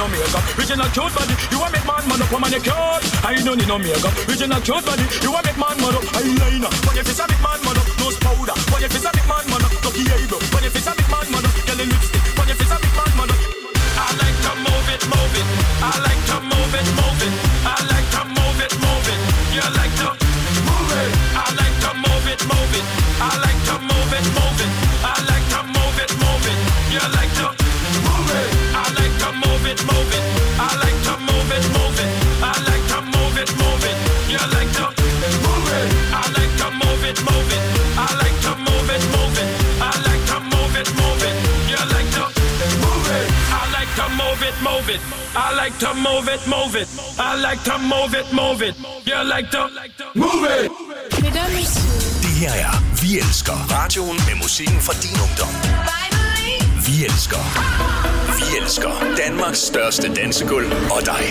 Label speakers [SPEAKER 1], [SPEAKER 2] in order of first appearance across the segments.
[SPEAKER 1] no makeup. Original cute body, you a make man man up on your cute. I don't need no makeup. Original cute body, you a make man man up. Eyeliner, when you face a big man man up, nose powder. When you face a big man man up, lucky eyebrow. When you face a big man man up, yellow lipstick. When you face a big man man up. I like to move it, move it. I like to move it, move it. I like to move it, move it. You like to move it. I like to move it, move it. I like to move it, move it. I like to move it, move it. You like to move it. I like to move it, move it. I like to move it, move it. I like to move it, move it. You like to move it. I like to move it, move it. I like to move it, move it. I like to move it, move it. You like to move it. I like to move it, move it. I like to move it, move it. I like to move it, move it. You like to move it.
[SPEAKER 2] Det her er Vi Elsker. Radioen med musikken fra din ungdom. Vi elsker Danmarks største dansegulv og dig.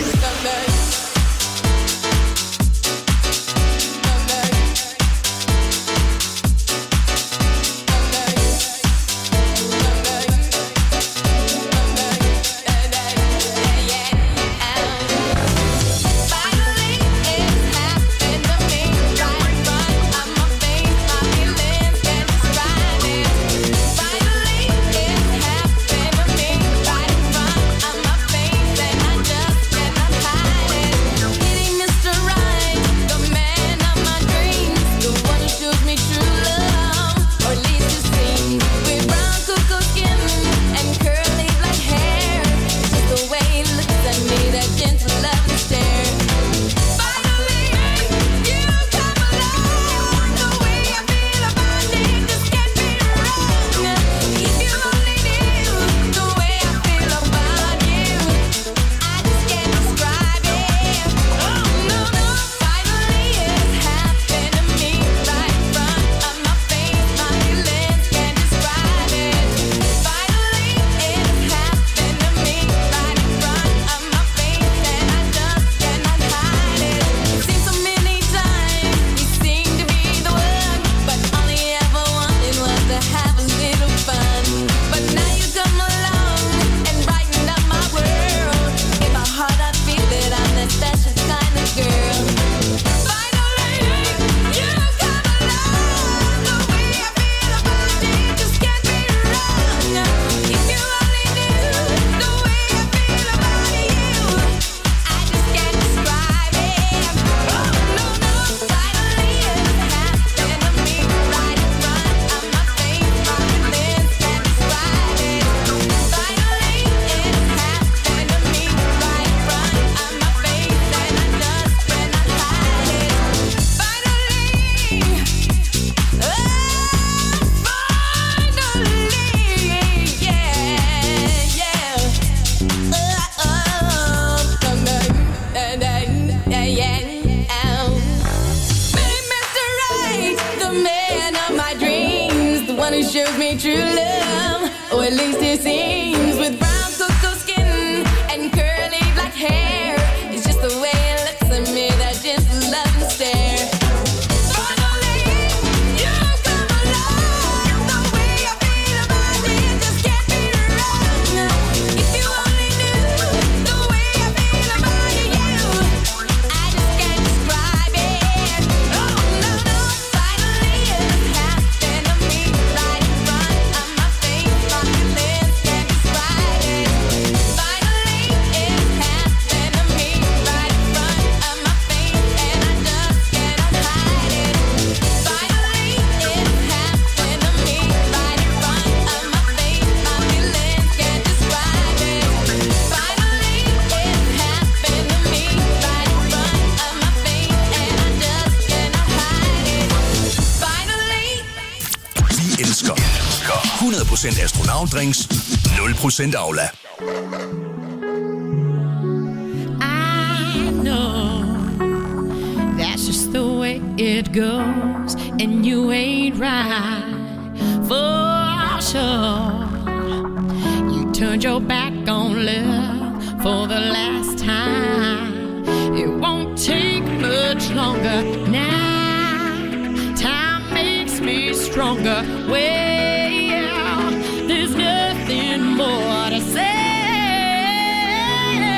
[SPEAKER 3] shows me true love, or at least it seems. With brown cocoa skin and curly black hair, it's just the way it looks at me, that gentle love and stare.
[SPEAKER 2] Astronautdrinks, 0% Aula.
[SPEAKER 4] I know that's just the way it goes, and you ain't right for sure. You turned your back on love for the last time. It won't take much longer now. Time makes me stronger. There's nothing more to say.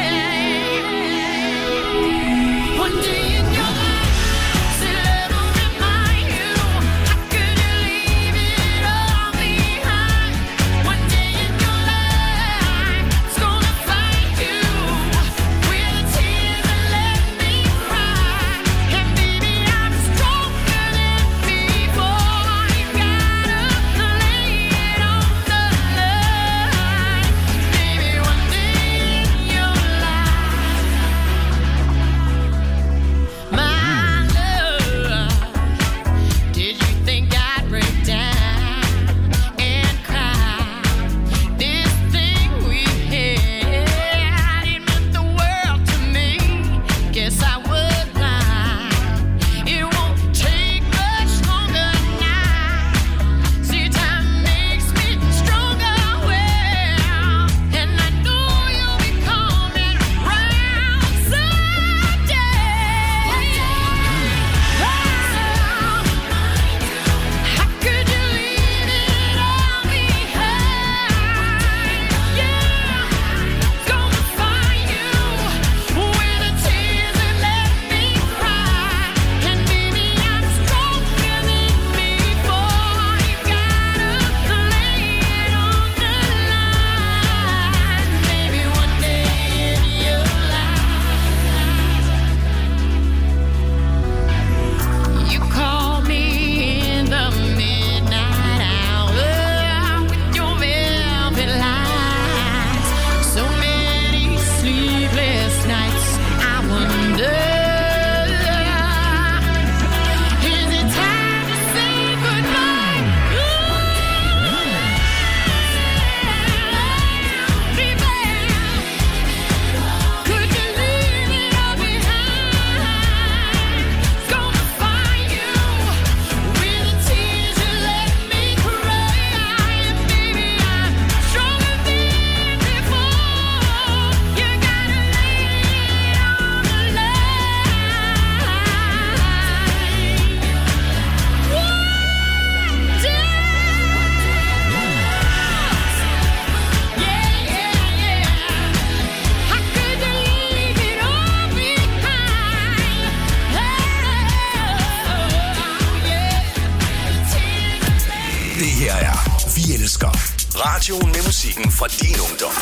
[SPEAKER 2] her er Vi Elsker. Radioen med musikken fra din ungdom.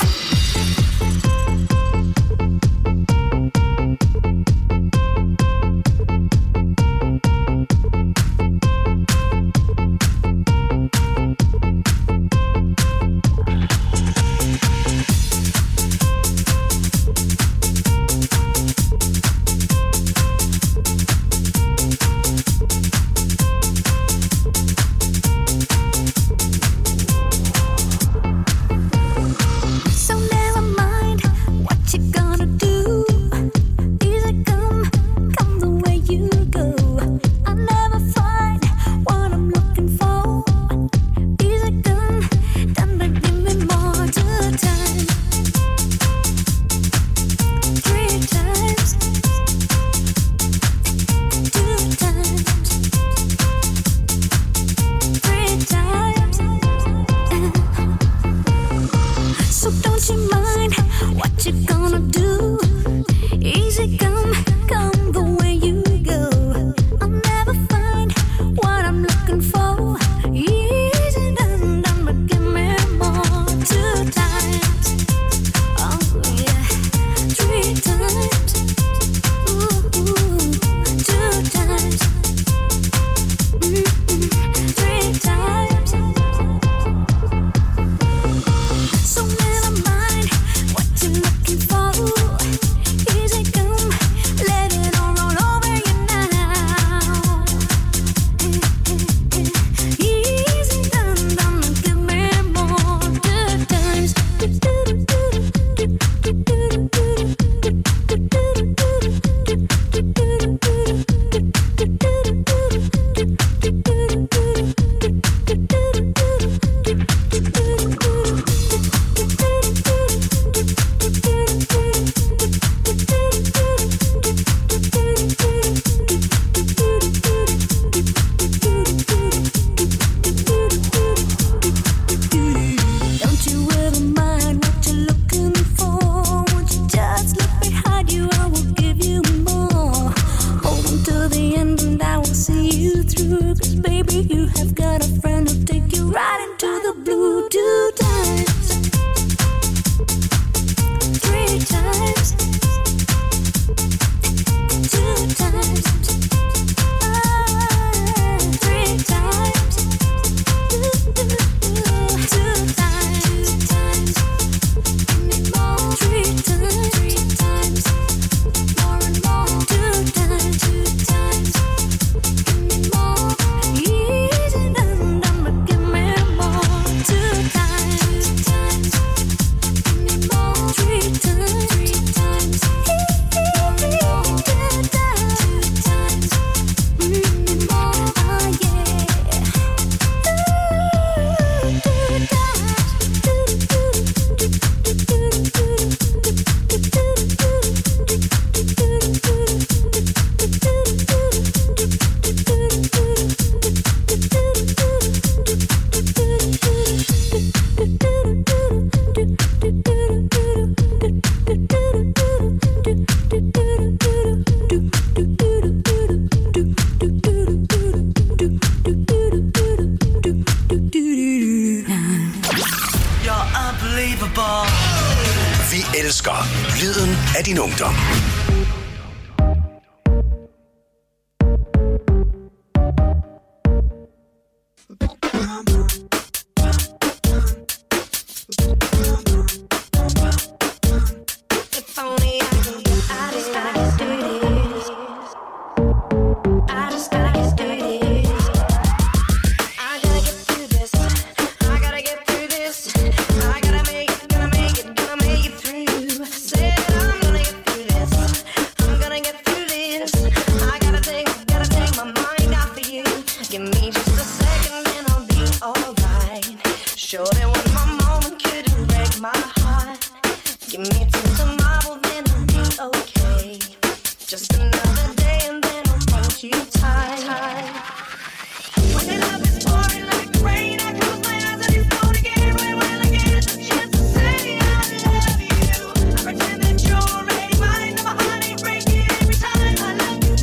[SPEAKER 2] Vi elsker lyden af din ungdom.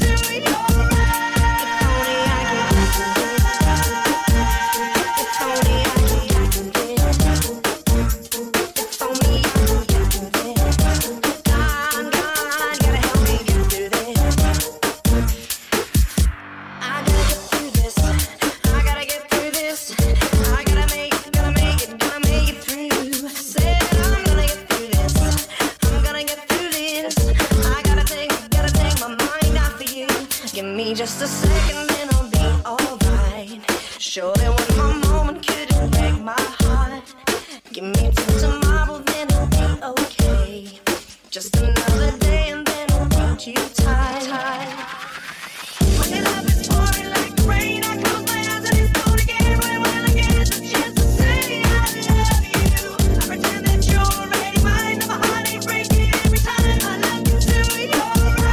[SPEAKER 5] If only Sure that one more moment couldn't break my heart. Give me till tomorrow, then it'll be okay. Just another day and then I'll hold you tight. When your love is pouring like rain, I close my eyes and it's gone again. When I get the chance to say I love you, I pretend that you're already mine. Now my heart ain't breaking every time I look into your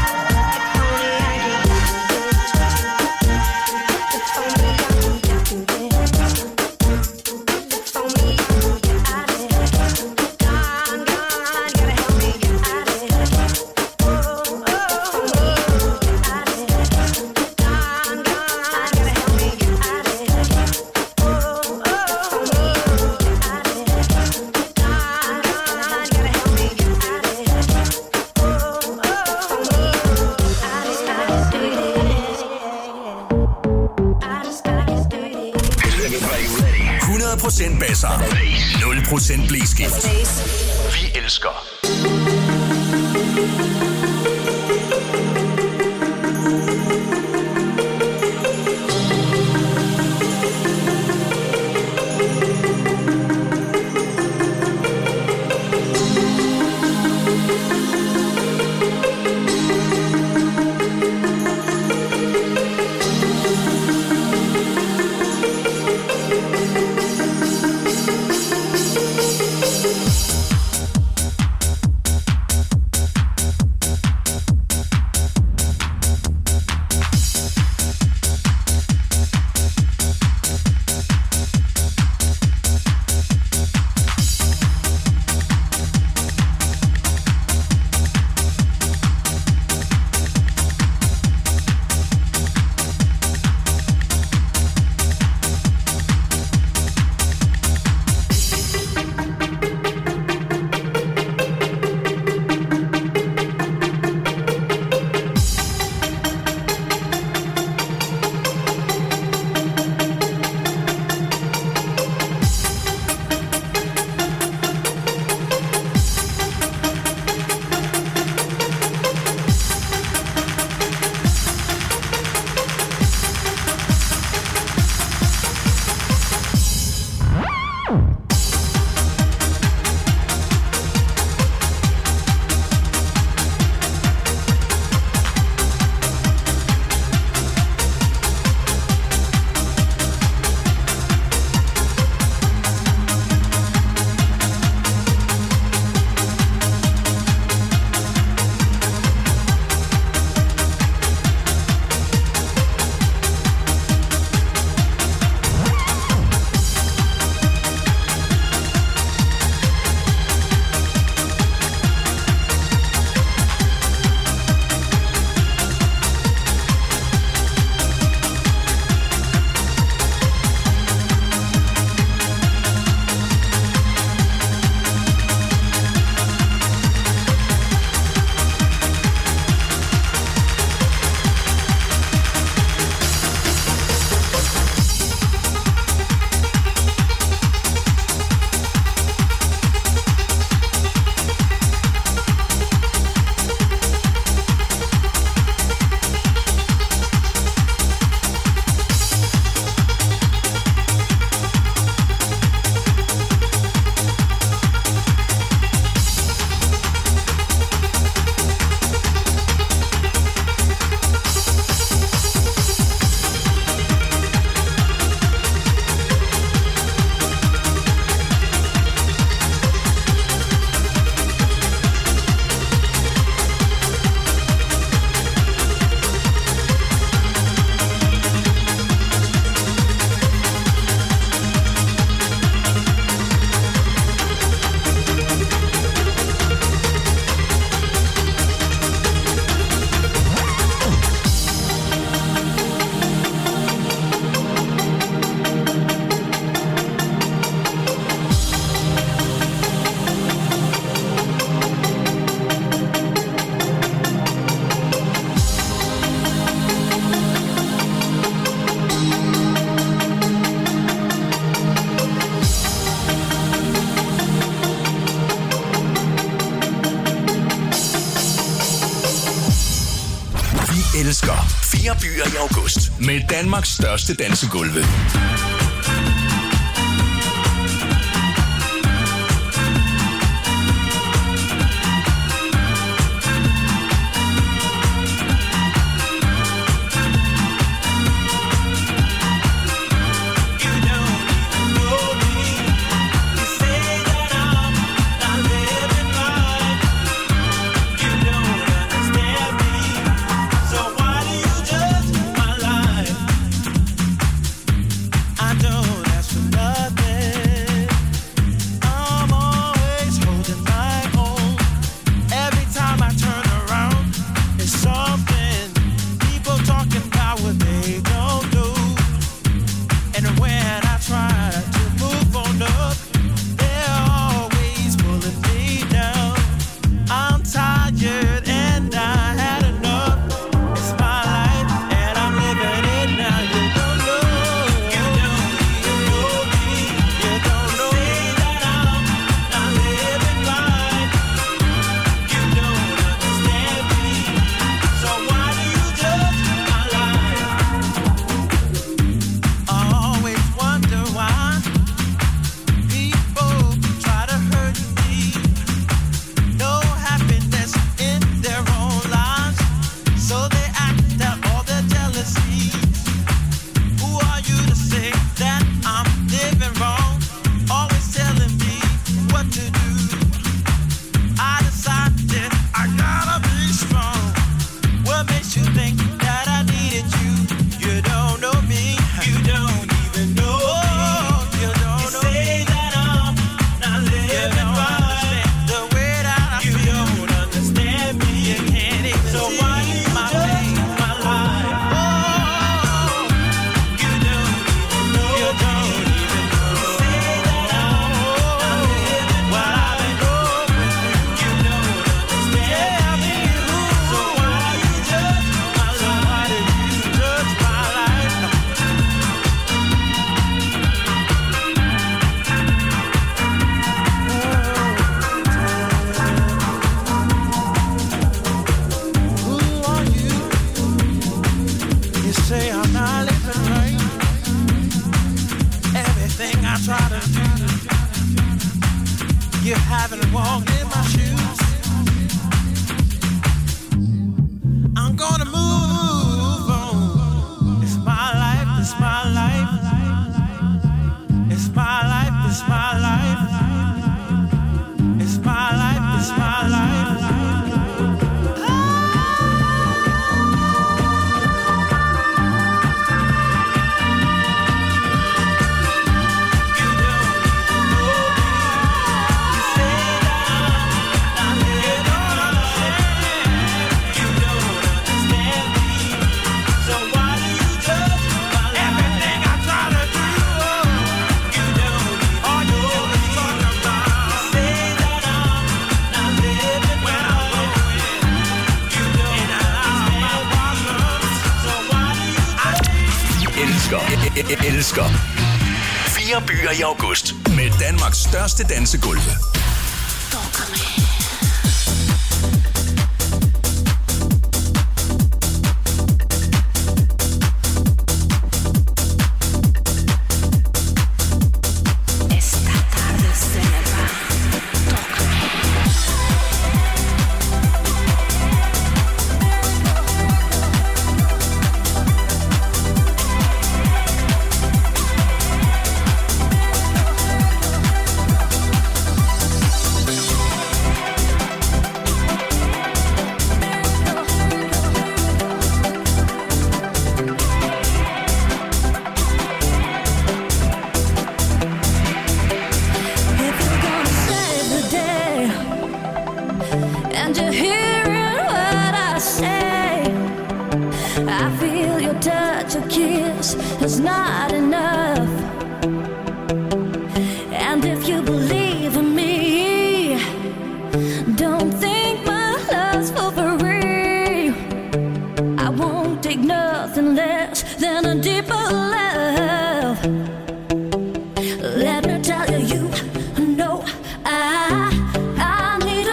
[SPEAKER 2] basser. 0% blæskift. Vi elsker. 4 byer i august med Danmarks største dansegulve. Elsker. 4 byer i august med Danmarks største dansegulve.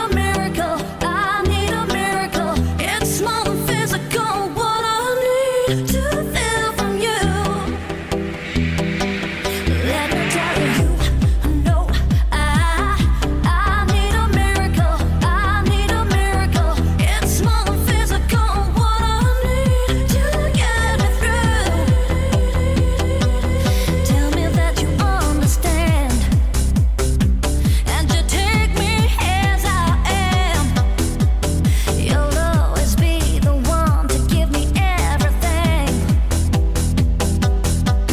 [SPEAKER 6] Need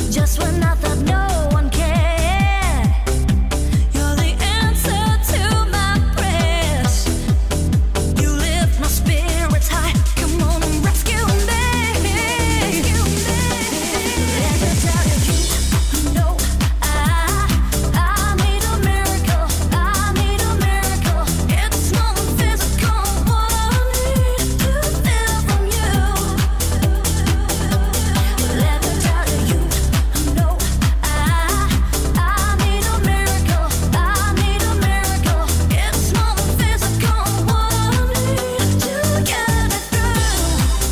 [SPEAKER 5] Just when I thought no one cared, you're the answer to my prayers. You lift my spirits high. Come on and rescue me. Let me tell you, you know I need a miracle. I need a miracle. It's more than physical. What I need to feel from you. Let me tell you, you know I need a miracle. I need a miracle. It's more than physical. What I need to get me through.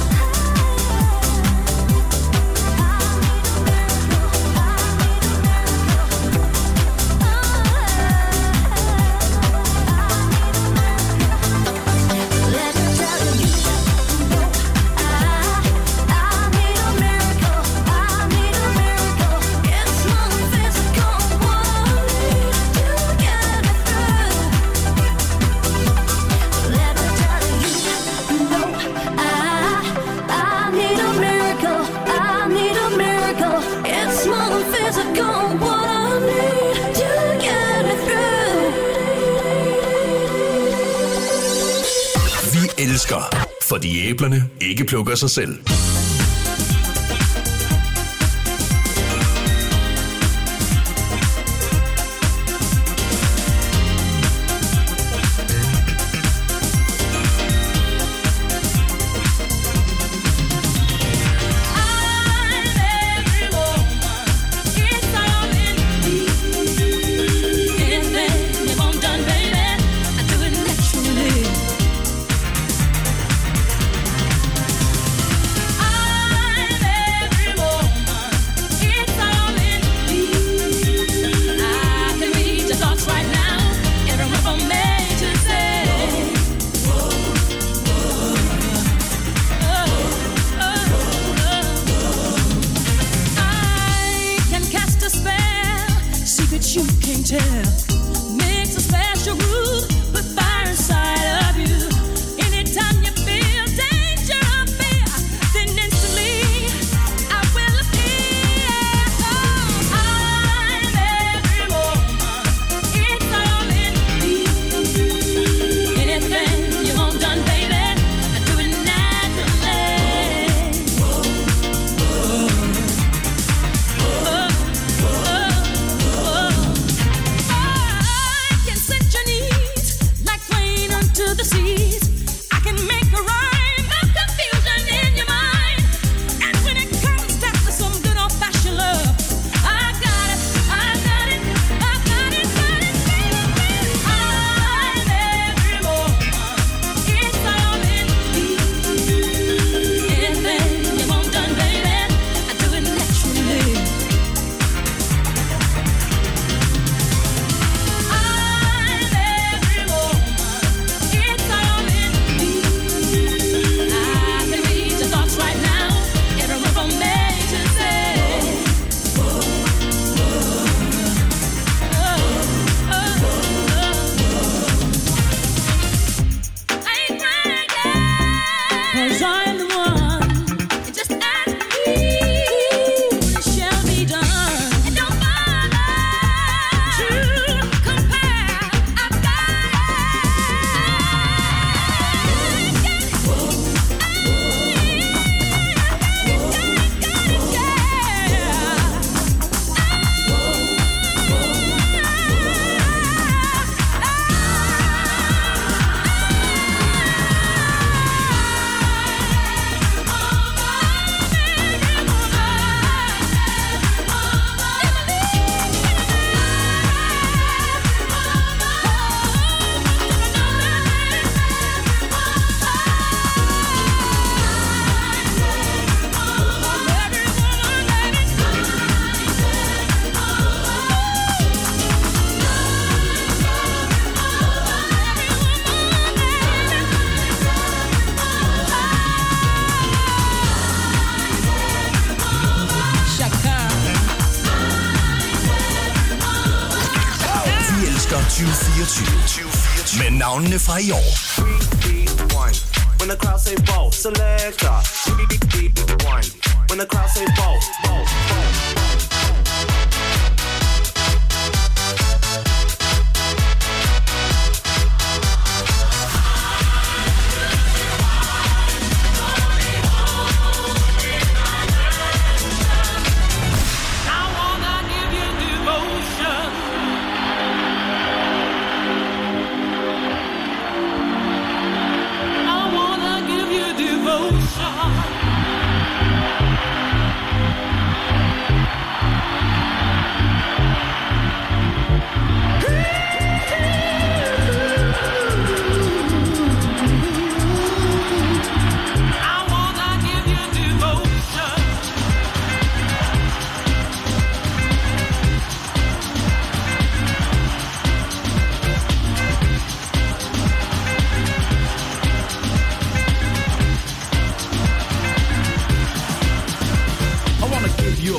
[SPEAKER 5] Let me tell you, you know I need a miracle. I need a miracle. It's more than physical. What I need to get me through. Let me tell you, you know I need a miracle. I need a miracle. It's more than physical. What I need to get me through.
[SPEAKER 2] Vi elsker, fordi æblerne ikke plukker sig selv. elsker 2024 med navnene fra i år. 3, 2, 1. When the crowd say ball, selector. 3, 2, 1. When the crowd say ball, ball, ball.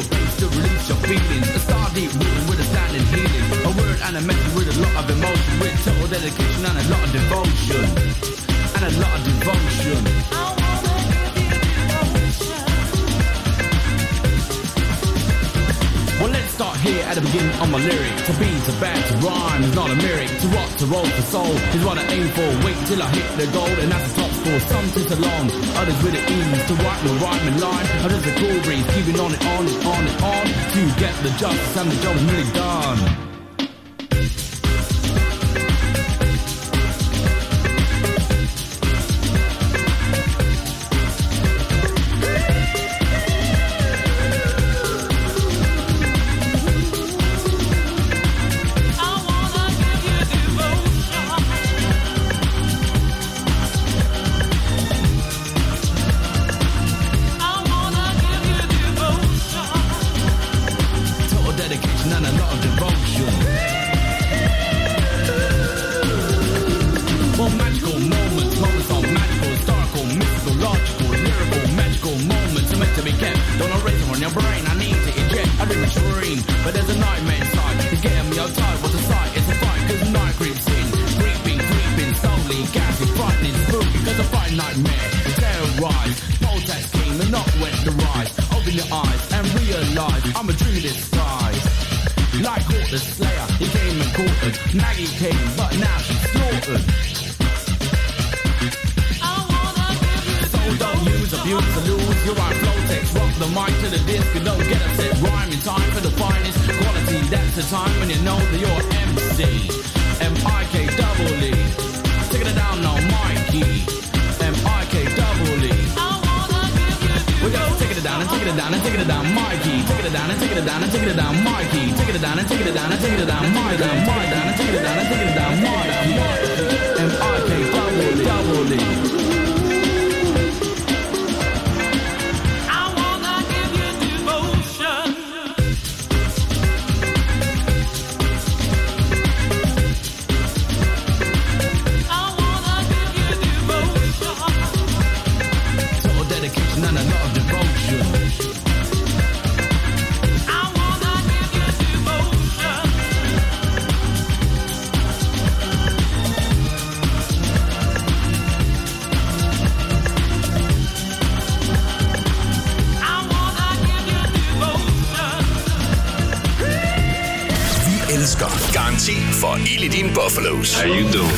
[SPEAKER 6] space to release your feelings. A star deep rooted with a standing healing. A word and a message with a lot of emotion. With total dedication and a lot of devotion. And a lot of devotion. Well, let's start here at the beginning of my lyric. To be, to bad, to rhyme is not a lyric. To rock, to roll, to soul is what I aim for. Wait till I hit the goal and that's the top score. Some take along, others with the ease. To write my rhyming line, others a cool breeze. Keeping on and on and on and on. To get the justice and the job's really done.
[SPEAKER 2] Garanti for ild i dine Buffalos.
[SPEAKER 7] How you doing?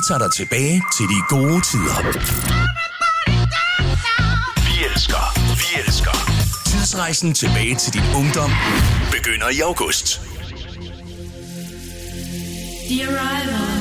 [SPEAKER 2] tager dig tilbage til de gode tider. Vi elsker. Tidsrejsen tilbage til din ungdom begynder i august.
[SPEAKER 7] The Arrival.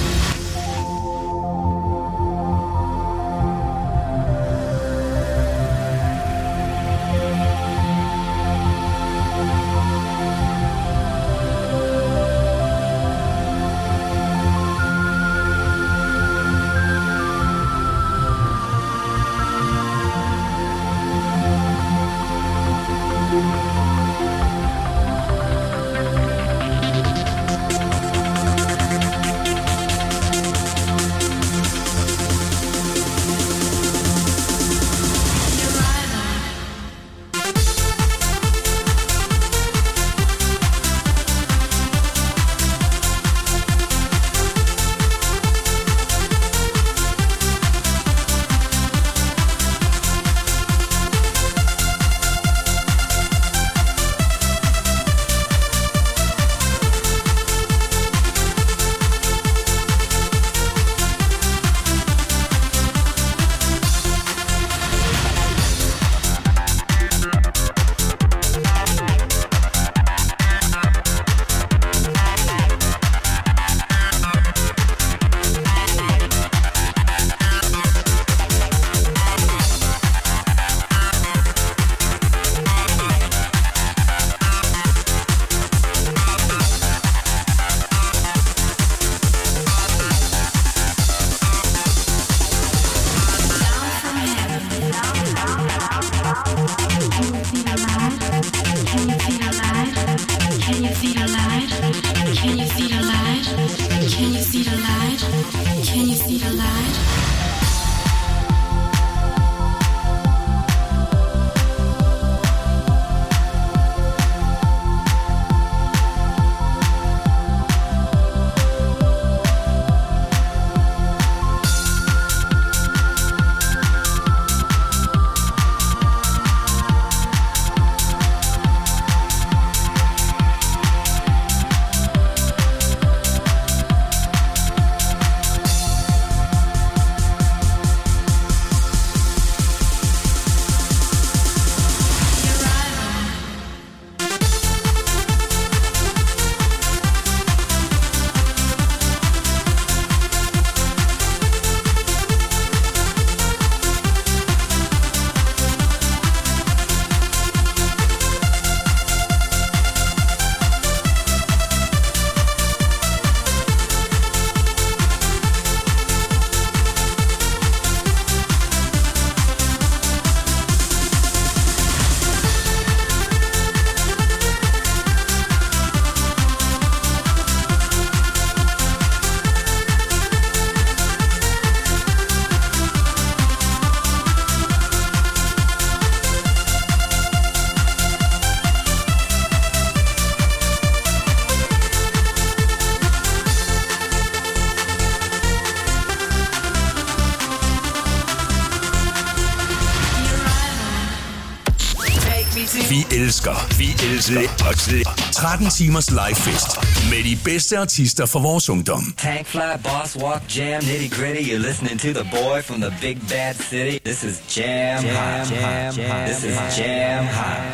[SPEAKER 2] Vi elsker 13 timers livefest med de bedste artister for vores ungdom.
[SPEAKER 8] Tankfly, Boss Walk, Jam, Nitty Gritty. You're listening to the boy from the big bad city. This is Jam Hot. This is Jam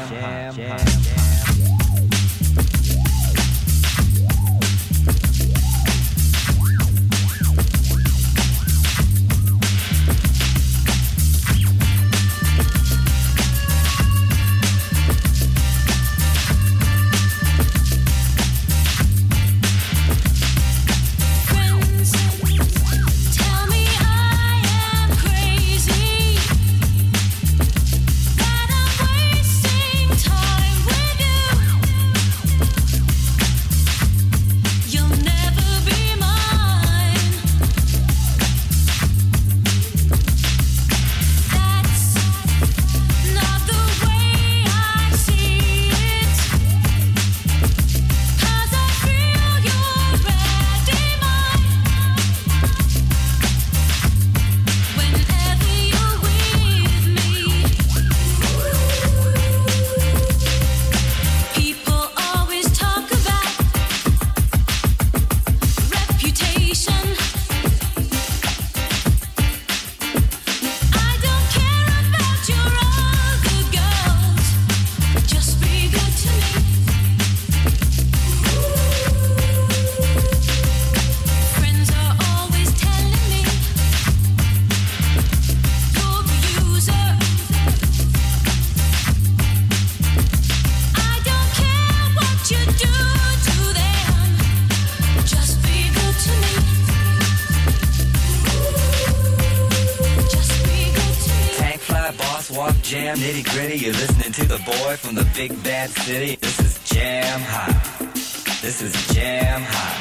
[SPEAKER 8] Hot.
[SPEAKER 7] That I'm wasting time with
[SPEAKER 8] Jam Nitty Gritty. You're listening to the boy from the big bad city. This is Jam Hot. This is Jam Hot.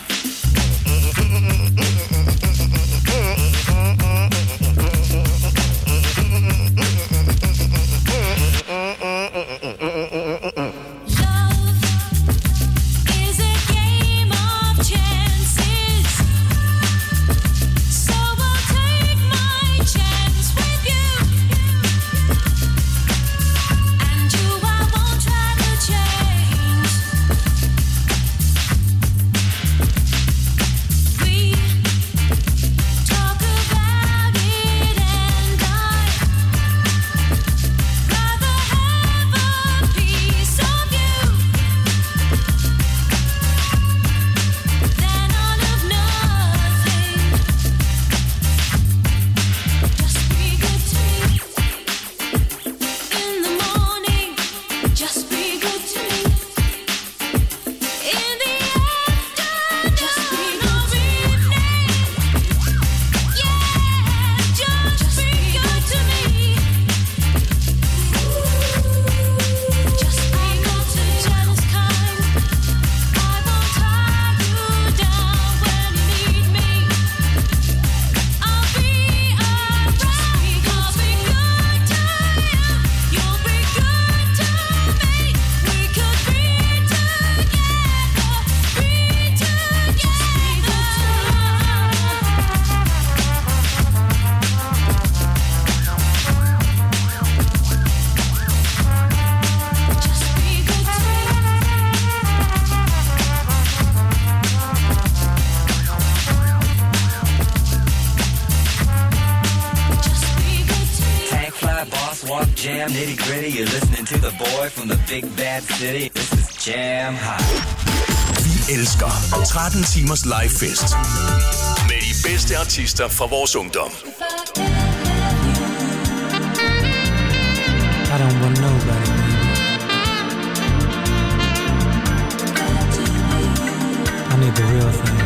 [SPEAKER 8] Jam Nitty Gritty. You're listening to the boy from the big bad city. This is Jam Hot.
[SPEAKER 2] Vi elsker 13 timers live fest med de bedste artister fra vores ungdom.
[SPEAKER 9] I don't want nobody. I need the real thing.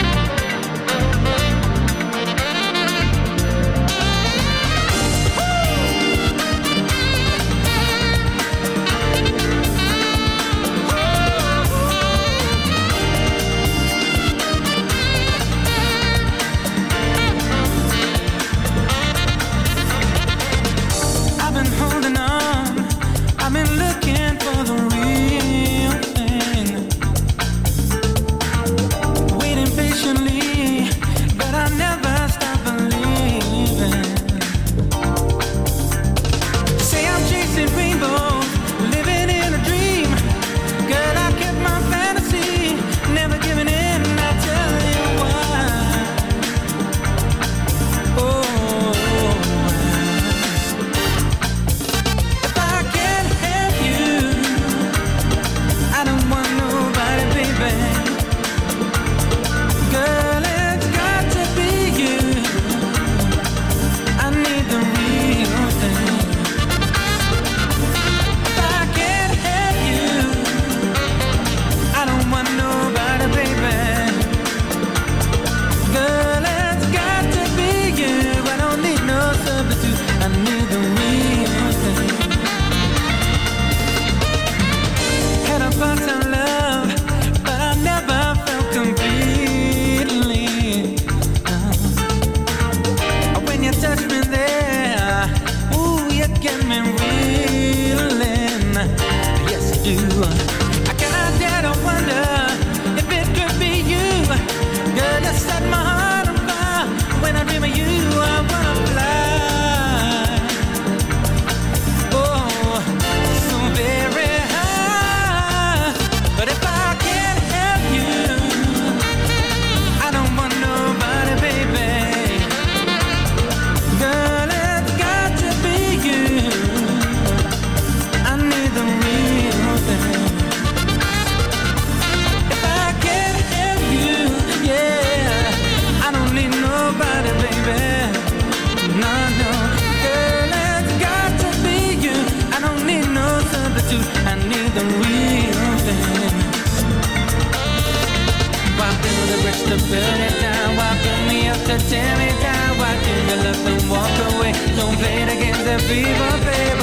[SPEAKER 9] To burn it down, why bring me up to tear me down? Why do you love and walk away? Don't play it against the people, baby.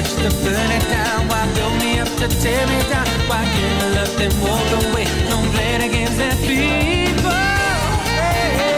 [SPEAKER 9] courage to burn it down. Why build me up to tear me down? Why give me love then walk away? Don't play the games that people play.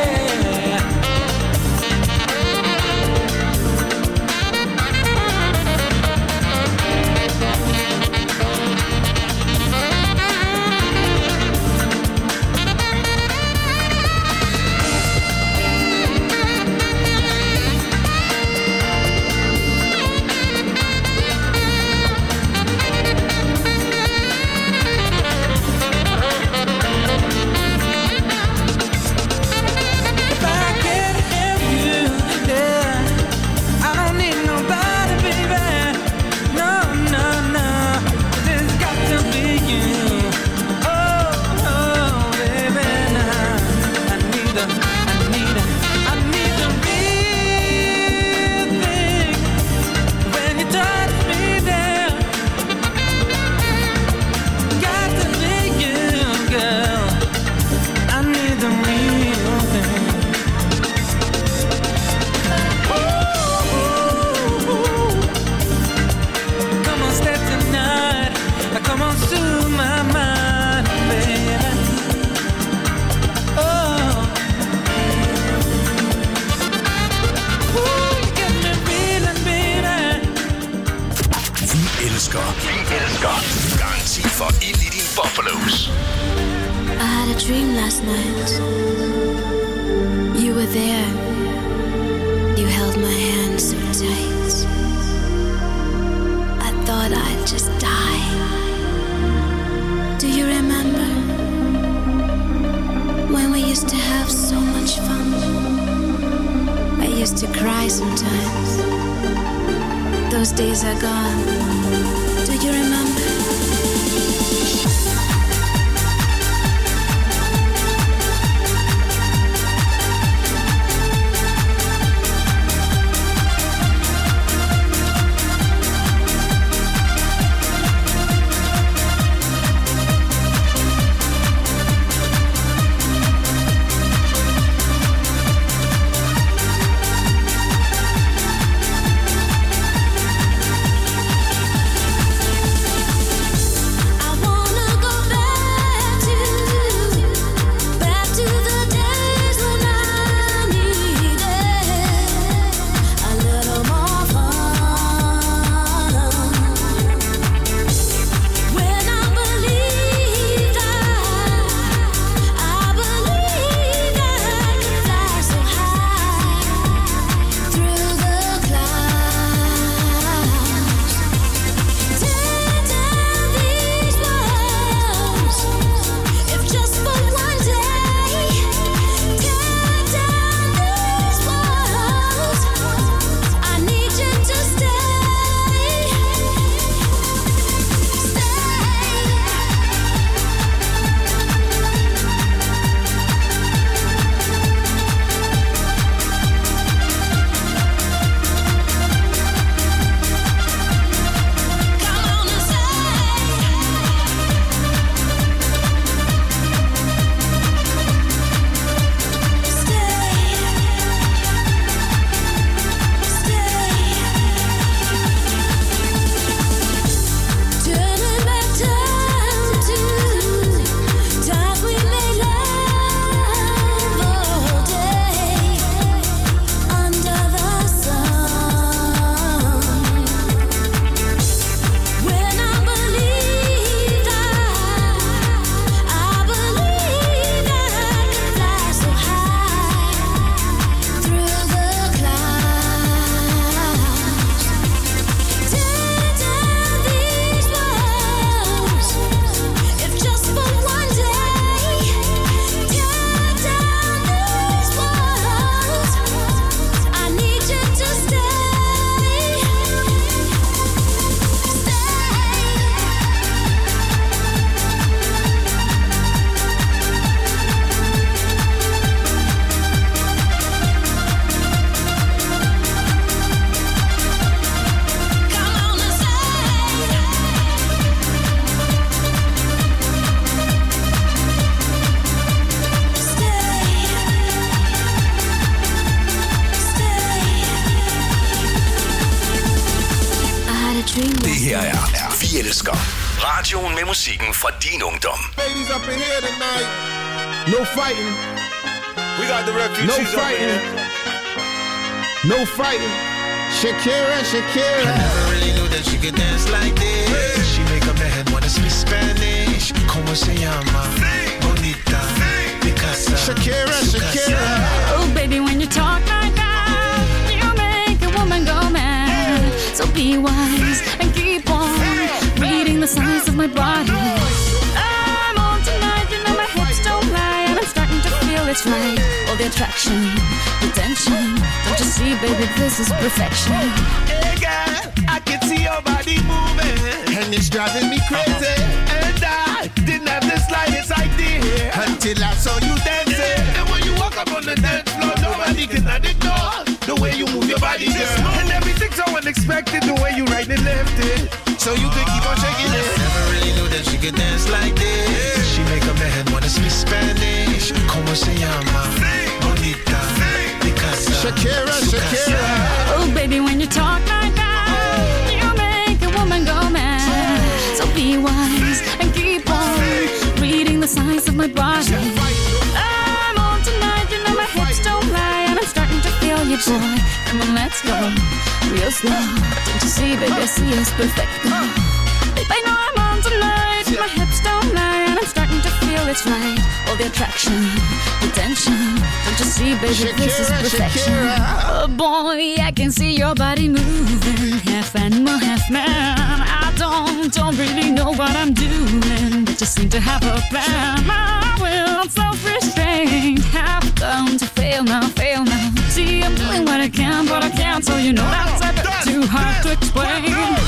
[SPEAKER 2] Vi elsker. Radioen med musikken fra din ungdom.
[SPEAKER 10] Ladies up in here tonight. No fighting.
[SPEAKER 11] We got the refugees
[SPEAKER 10] no fighting. No fighting. Shakira, Shakira.
[SPEAKER 12] I never really knew that she could dance like this. She make a man wanna speak Spanish. Como se llama? Bonita. Picasa.
[SPEAKER 10] Shakira, Shakira.
[SPEAKER 4] Oh, baby, when you talk like that, you make a woman go mad. So be wise and keep on reading the signs of my body. I'm on tonight, you know my hips don't lie, and I'm starting to feel it's right. All the attraction, the tension. Don't you see, baby, this is perfection.
[SPEAKER 12] Hey girl, I can see your body moving,
[SPEAKER 10] and it's driving me crazy.
[SPEAKER 12] And I didn't have the slightest idea
[SPEAKER 10] until I saw you dancing.
[SPEAKER 12] And when you walk up on the dance floor, nobody can ignore the way you move your body, girl. And everything's so unexpected, the way you right and left it, so you could keep on shaking it. Never really knew that she could dance like this. She make a man wanna speak Spanish. Como se llama? Bonita. Picasa.
[SPEAKER 10] Shakira, Shakira.
[SPEAKER 4] Oh, baby, when you talk like that, you make a woman go mad. So be wise and keep on reading the signs of my body. I'm on tonight, you know my hips don't lie, and I'm starting to feel you, boy. Come on, let's go real slow. Don't you see, baby, I see it's perfect. Babe, I know I'm on tonight, my hips don't lie, and I'm starting to feel it's right. All the attraction, the tension. Don't you see, baby, Shakira, this is perfection. Shakira. Oh boy, I can see your body moving, half animal, half man. I don't really know what I'm doing, but you seem to have a plan. My will, self-restraint, have come to fail now. See, I'm doing what I can, but I can't, so you know that's a bit too hard to explain.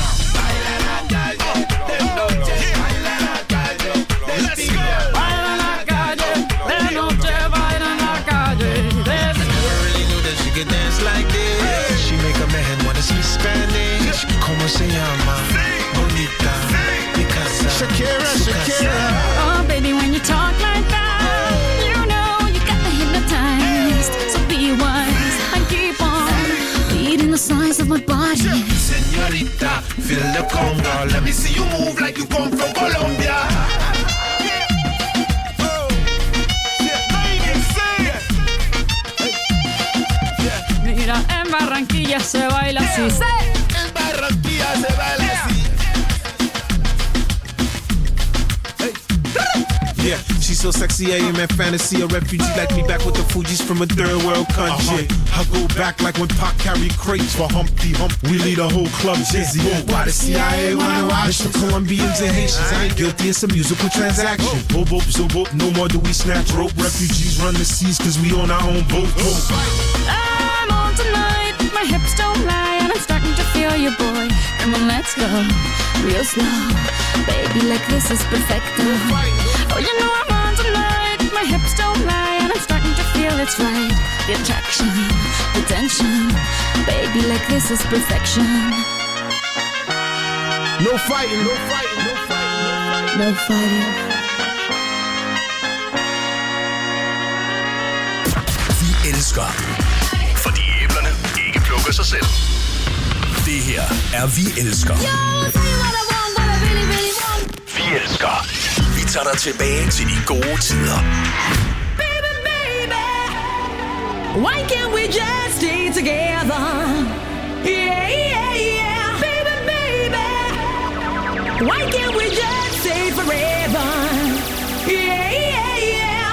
[SPEAKER 12] Dance like this. She make a man wanna speak Spanish. Como se llama? Bonita. Picasa.
[SPEAKER 10] Shakira, Shakira.
[SPEAKER 4] Oh, baby, when you talk like that, you know you got me hypnotized. So be wise and keep on reading the signs of my body.
[SPEAKER 12] Señorita, feel the conga. Let me see you move like you come from Colombia.
[SPEAKER 4] En Barranquilla se baila así.
[SPEAKER 12] En Barranquilla se baila así.
[SPEAKER 10] Yeah, she's so sexy, I am in fantasy. A refugee like me back with the Fugees from a third world country. I go back like when Pac carried crates for Humpty Hump. We lead a whole club dizzy. Why the CIA wanna watch the Colombians and Haitians? I ain't guilty, it's a musical transaction. Boop, boop, zo, boop, no more do we snatch rope. Refugees run the seas cause we on our own boat.
[SPEAKER 4] I'm on tonight, my hips don't lie, and I'm starting to feel you, boy. Come on, let's go real slow. Baby, like this is perfecto. Oh, you know I'm on tonight, my hips don't lie, and I'm starting to feel it's right. The attraction, the tension. Baby, like this is perfection.
[SPEAKER 10] No fighting, no fighting, no fighting,
[SPEAKER 4] no fighting.
[SPEAKER 2] Vi elsker, fordi æblerne ikke plukker sig selv. Det her er Vi elsker. Vi elsker. Vi tager dig tilbage til de gode tider.
[SPEAKER 3] Baby, baby, why can't we just stay together? Yeah, yeah, yeah. Baby, baby, why can't we just stay forever? Yeah, yeah, yeah.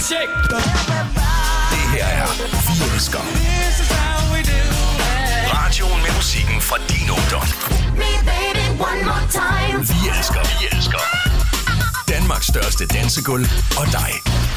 [SPEAKER 1] check.
[SPEAKER 2] Det her er Vi Elsker. Radioen med musikken fra din ungdom. Vi elsker. Danmarks største dansegulv og dig.